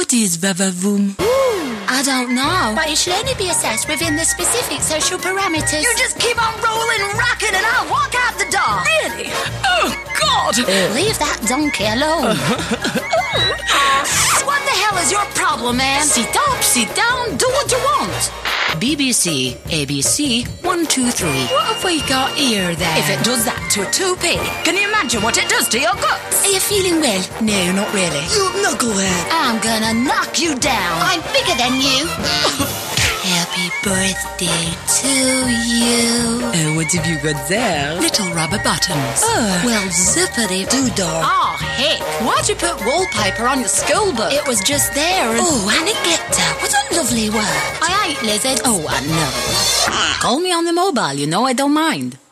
What is vavavoom? I don't know, but it should only be assessed within the specific social parameters. You just keep on rolling, rocking, and I'll walk out the door. Really? Oh, God! Leave that donkey alone. What the hell is your problem, man? Sit up, sit down, do what you want. BBC, ABC, 1, 2, 3. What have we got here, then? If it does that to a 2p, can you imagine what it does to your guts? Are you feeling well? No, not really. You knucklehead. I'm gonna knock you down. I'm bigger than you. Happy birthday to you. What have you got there? Little rubber buttons. Well, zippity doo-dah. Oh, heck. Why'd you put wallpaper on your school book? It was just there and... Oh, and it glitter. What a lovely word. I hate lizards. Oh, I know. Call me on the mobile, you know I don't mind.